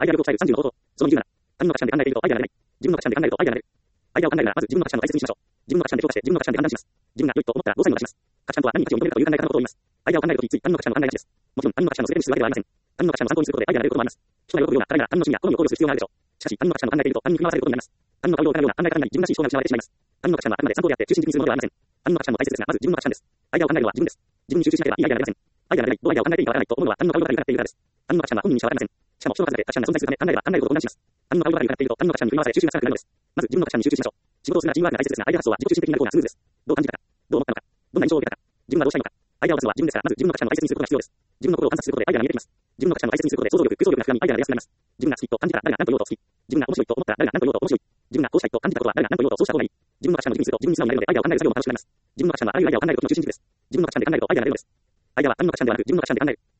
アイデア力を伝える30の方法。その27。他人の価値観で考えているとアイデアが出ない。自分の価値観で考えるとアイデアが出る。アイデアを考えるなら、まず自分の価値観を大切にしましょう。自分の価値観で評価して、自分の価値観で判断します。自分が良いと思ったら5歳を出します。価値観とは何に価値を認めるかという考え方のことを言います。アイデアを考えるときつい他人の価値観を考えがちです。もちろん他人の価値観を全てにするわけではありません。他人の価値観を参考にすることでアイデアが出ることもあります。人が喜ぶような課題なら他人の趣味や好みを考慮する必要があるでしょう。しかし他人の価値観を考えていると他人に振り回されることになります。他人の顔色を伺うような考え方に自分らしい思考が失われてしまいます。他人の価値観はあくまで参考であって中心的にするものではありません。他人の価値観も大切ですが、まず自分の価値観です。アイデアを考えるのは自分です。自分に集中しなければいいアイデアが出ません。アイデアが出ない、どうアイデアを考えていいかわからないと思うのは他人の顔色が良くなっているからです。他人の価値観は本人にしかわかりません。しかも人の数だけ価値観が存在するため考えれば考えるほど混乱します。他人の顔色が良くなっていると他人の価値観に振り回され集中がつかなくなるのです。まず自分の価値観に集中しましょう。仕事をするならチームワークが大切ですが、アイデア発想は自己中心的になる方がスムーズです。どう感じたか、どう思ったのか、どんな印象を受けたか、自分はどうしたいのか、アイデアを出すのは自分ですから、まず自分の価値観を大切にすることが必要です。自分の心を観察することでアイデアが見えてきます。自分の価値観を大切にすることで想像力、空想力が膨らみアイデアが出やすくなります。自分が好きと感じたら誰が何と言おうと好き。自分が面白いと思ったら誰が何と言おうと面白い。自分がこうしたいと感じたことは誰が何と言おうとそうした方がいい。自分の価値観を軸にすると自分に素直になれるのでアイデアを考える作業も楽しくなります。自分の価値観はあらゆるアイデアを考えることの中心軸です。自分の価値観で考えるとアイデアが出るのです。アイデアは他人の価値観ではなく自分の価値観で考える。